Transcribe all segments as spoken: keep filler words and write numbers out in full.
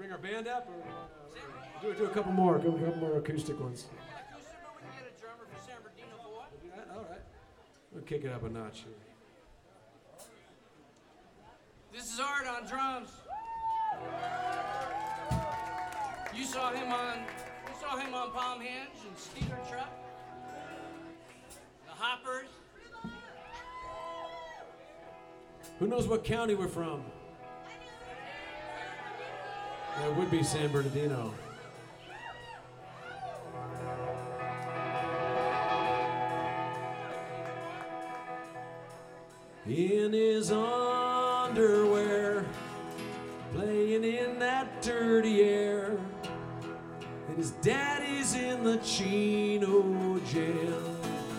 bring our band up, or uh, do, do a couple more, do a couple more acoustic ones. Acoustic, but we can get a drummer for San Bernardino boy. Yeah, all right. We'll kick it up a notch here. This is Art on drums. You saw him on, you saw him on Palm Hinge and Steeler Truck. The Hoppers. Who knows what county we're from? That would be San Bernardino. In his underwear, playing in that dirty air, and his daddy's in the Chino jail.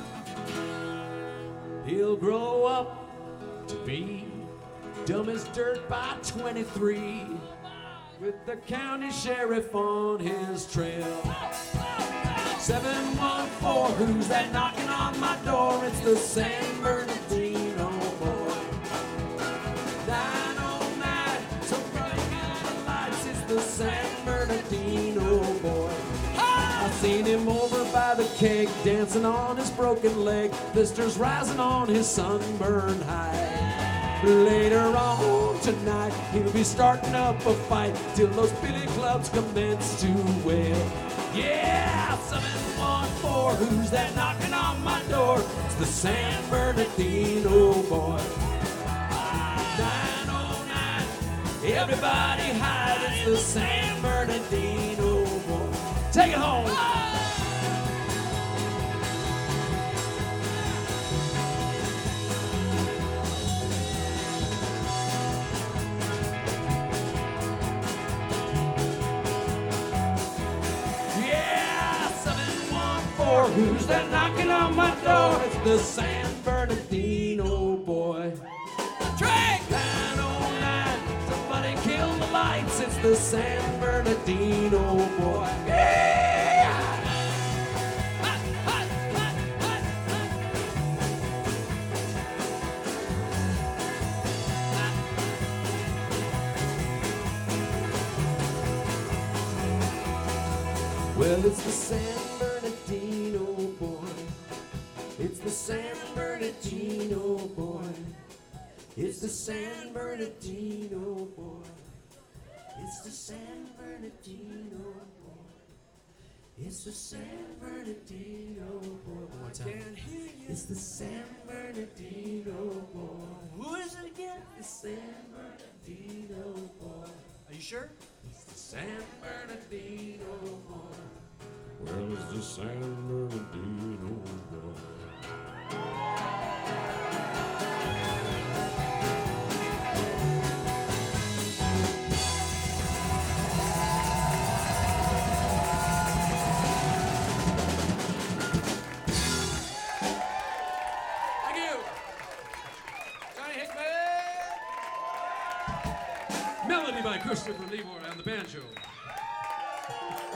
He'll grow up to be dumb as dirt by twenty-three, with the county sheriff on his trail. seven one four, who's that knocking on my door? It's the San Bernardino boy. nine oh nine, so bright in the lights, it's the San Bernardino boy. I've seen him over by the keg, dancing on his broken leg, blisters rising on his sunburned hide. Later on tonight, he'll be starting up a fight till those billy clubs commence to wail. Yeah, seven one four, who's that knocking on my door? It's the San Bernardino boy. nine oh nine, everybody hide, it's the San Bernardino boy. Take it home. Who's that knocking on my door? It's the San Bernardino boy. Drink! nine oh nine, somebody kill the lights. It's the San Bernardino boy. Yeah! Hot, hot, hot, hot, hot. Well, it's the San Bernardino boy. It's the San Bernardino boy. It's the San Bernardino boy. It's the San Bernardino boy. It's the San Bernardino boy. One more time. It's the San Bernardino boy. Who is it again? The San Bernardino boy. Are you sure? It's the San Bernardino boy. Well, it's the San Bernardino boy. Thank you. Johnny Hickman. Melody by Christopher Leemore on the banjo.